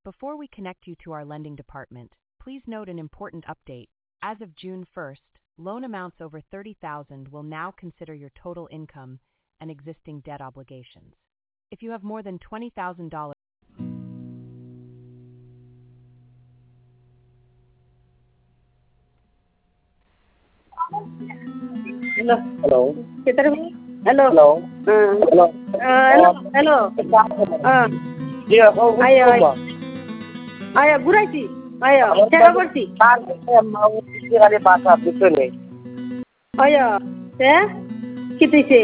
Before we connect you to our lending department, please note an important update. As of June 1st, loan amounts over $30,000 will now consider your total income and existing debt obligations. If you have more than $20,000, Hello. Hello. Hello. Hello. Hello. Hello. Hello. Yeah, oh, Ayo. Ayo, ঘুরাইছি ayo চেষ্টা করছি এখানে বাসা পিছনে ayo তে কি দিছে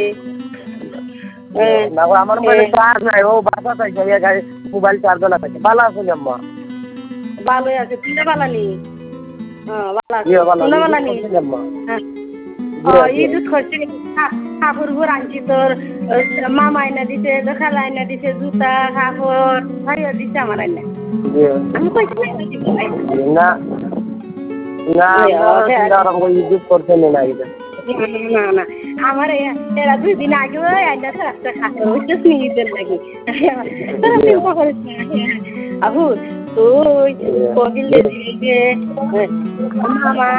না আমার মোবাইলে চার্জ নাই ও বাসা চাই গাড়ি মোবাইল চার্জ না থাকে ভালো আছেন আম্মা ভালো আছে তুমি ভালো নি ভালো আছে ইয়ে ভালো তুমি ভালো নি আম্মা ঈদ করছি কাপড় আনছি তোর মামা আইনা দিছে খালা আইনা দিছে জুতা কাপড় ভাইয়া দিছে আমার আইনা আমি কইছি না না না ঈদ করছেন না ঈদ না না আমার এরা 2 দিন আগে আইনা তো একটা কাপড় হইছে ঈদের লাগি চিন্তা করিস না আহু তুই কোবিলে দিলে মামা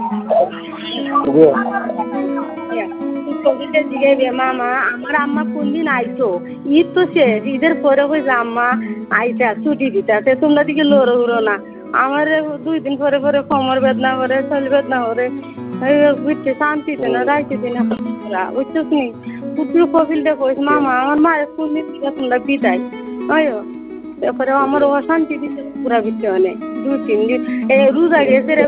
কোবিলে দিলে মামা আমার আম্মা কোনদিন আইতো ঈদ তো শেষ ঈদের পরে কইছে আম্মা আইতা ছুটি দিতে তোমরা দিকে লড়ো উড়ো না আমার 2 দিন পরে পরে কোমর বেদনা করে শরীর বেদনা করে বুঝতে শান্তিতে না রাইতে না বুঝছো কি তুই কোবিলটা কইস মামা আমার মায়ের কোনদিন দিকে তোমরা বিদায় আয়ো তারপরে আমার অশান্তি দিচ্ছে পুরা বিচ্ছে অনেক 2-3 দিন রোজা গেছে